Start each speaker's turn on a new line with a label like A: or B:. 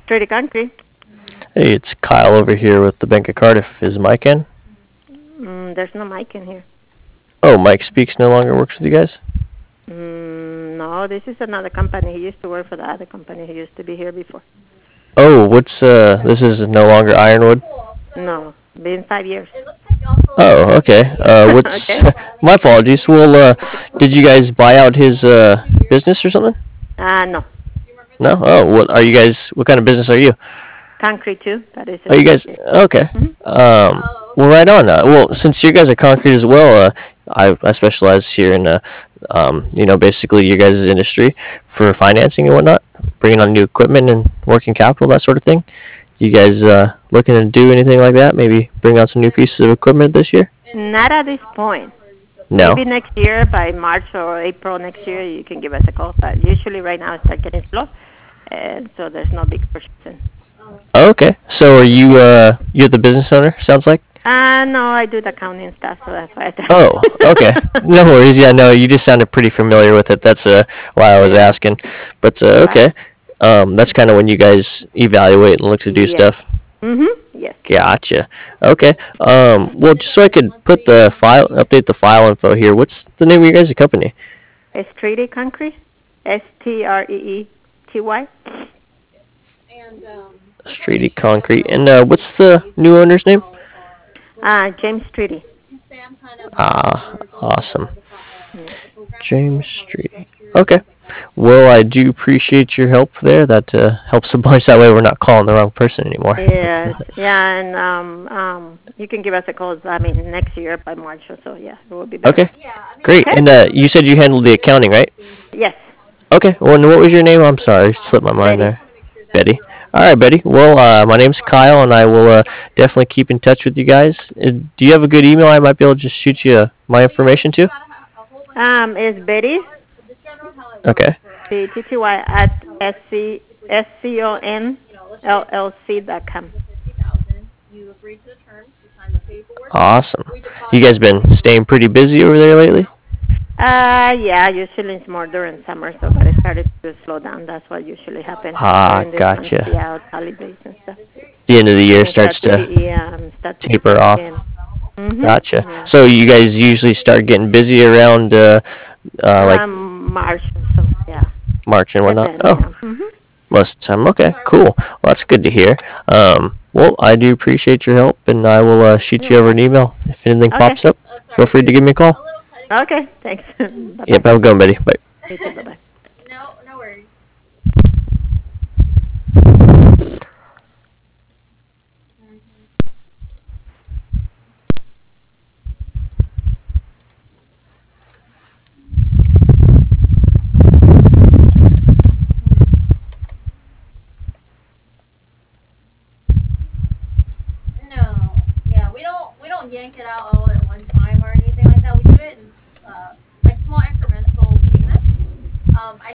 A: Street Concrete.
B: Hey, it's Kyle over here with the Bank of Cardiff. Is Mike in?
A: There's no mic in here.
B: Oh, Mike Speaks no longer works with you guys?
A: No, this is another company. He used to work for the other company. He used to be here before.
B: Oh, this is no longer Ironwood?
A: No, been 5 years.
B: Oh, okay. What's,
A: Okay.
B: my apologies. Well, did you guys buy out his, business or something?
A: No.
B: No? Oh, what kind of business are you?
A: Concrete too. That is
B: Oh,
A: a
B: you guys,
A: concrete.
B: okay.
A: Hmm.
B: Well, right on. Well, since you guys are concrete as well, I specialize here in, basically your guys' industry for financing and whatnot, bringing on new equipment and working capital, that sort of thing. You guys looking to do anything like that? Maybe bring out some new pieces of equipment this year?
A: Not at this point.
B: No.
A: Maybe next year, by March or April next year, you can give us a call. But usually right now it's getting slow, and so there's no big purchasing.
B: Oh, okay. So are you you're the business owner? Sounds like.
A: No, I do the accounting stuff, so that's why
B: Oh, okay.
A: I
B: No worries. Yeah, no, you just sounded pretty familiar with it. That's why I was asking. But
A: Right.
B: okay. That's kind of when you guys evaluate and look to do
A: Yes.
B: stuff.
A: Yes.
B: Gotcha. Okay. Well, just so I could update the file info here. What's the name of your guys' company?
A: Streety Concrete. Streety.
B: Streety Concrete. And what's the new owner's name?
A: James Streety.
B: Ah, awesome.
A: Mm.
B: James Streety. Okay. Well, I do appreciate your help there. That helps a bunch. That way, we're not calling the wrong person anymore.
A: Yes. Yeah, and you can give us a call. I mean, next year by March or so. Yeah, it will be better.
B: Okay. Great.
A: Okay.
B: And you said you handled the accounting, right?
A: Yes.
B: Okay. Well, and what was your name? I'm sorry, slipped my mind
A: Betty.
B: there. Betty. All right, Betty. Well, my name's Kyle, and I will definitely keep in touch with you guys. Do you have a good email I might be able to just shoot you my information to?
A: It's Betty
B: Okay.
A: BTTY at sconllc.com.
B: Awesome. You guys been staying pretty busy over there lately?
A: Yeah, usually it's more during summer, so but it started to slow down. That's what usually happens
B: Ah,
A: during this month.
B: gotcha.
A: Yeah, holidays and stuff.
B: The end of the year
A: Things
B: starts to
A: start to pick
B: taper
A: up
B: off.
A: again. Mhm.
B: Gotcha.
A: Yeah.
B: So you guys usually start getting busy around like
A: March. So yeah,
B: March and whatnot.
A: depends.
B: Oh,
A: Yeah. Mhm.
B: most of the time. Okay, cool. Well, that's good to hear. Well, I do appreciate your help, and I will shoot you over an email if anything
A: Okay.
B: pops up. Feel free to give me a call.
A: Okay. Thanks. Bye
B: Yep,
A: bye.
B: have a good one, Betty. Bye.
A: You too. Bye bye.